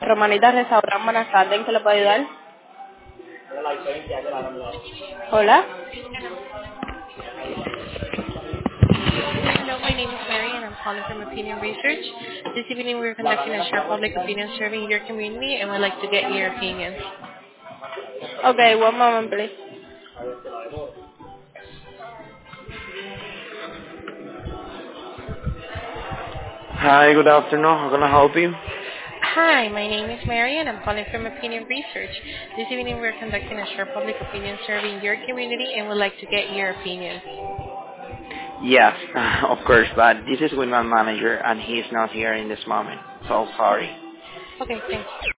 Romanita Restaurant, buenas tardes, ¿en qué le puedo ayudar? Hola. Hello, my name is Mary and I'm calling from Opinion Research. This evening we're conducting a short public opinion survey in your community and we'd like to get your opinion. Okay, one moment, please. Hi, good afternoon. How can I help you? Hi, my name is Mary and I'm calling from Opinion Research. This evening we're conducting a short public opinion survey in your community and we'd like to get your opinion. Yes, of course, but this is with my manager and he's not here in this moment. So sorry. Okay, thanks.